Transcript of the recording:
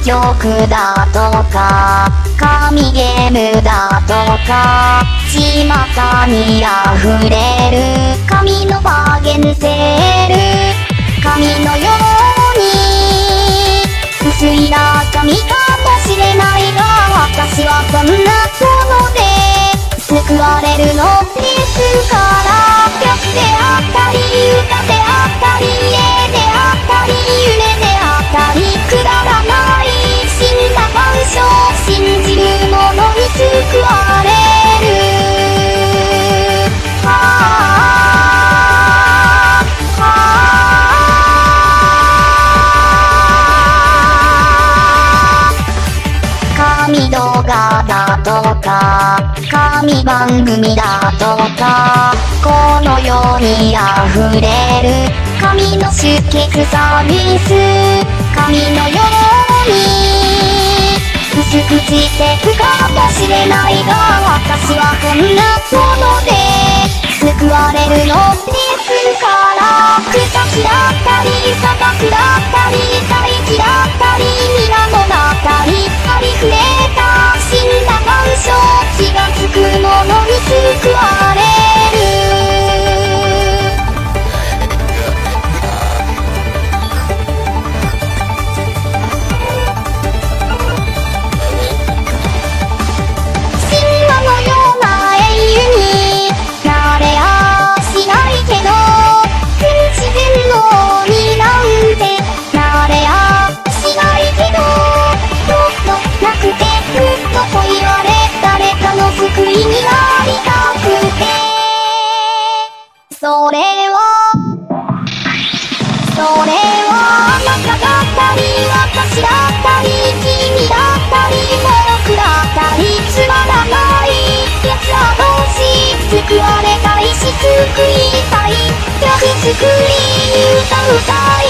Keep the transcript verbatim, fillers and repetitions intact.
曲だとか神ゲームだとか巷に溢れる神のバーゲンセール、神のように薄い中身かもしれないが、私はそんなもので救われるのですから。曲であったり歌であったり絵であったり夢であったりくだらない死んだ万象、信じる者に救われる。ああ神動画だとか神番組だとかこの世に溢れる神の出血サービス、神のように薄くしてくかもしれないが、私はこんなもので救われるのですから。草木だったり砂漠だったり大地だったり皆の中にありふれた死んだ万象、気がつく者に救われる。神話のような英雄になれやしないけど、天地天皇になんてなれやしないけど、どっとなくてぐっとと言われ誰かの救いになりたくて、それはそれはあなただったり私だったり君だったり僕だったりつまらない奴ら同士、救われたいし救いたい、曲作り歌歌い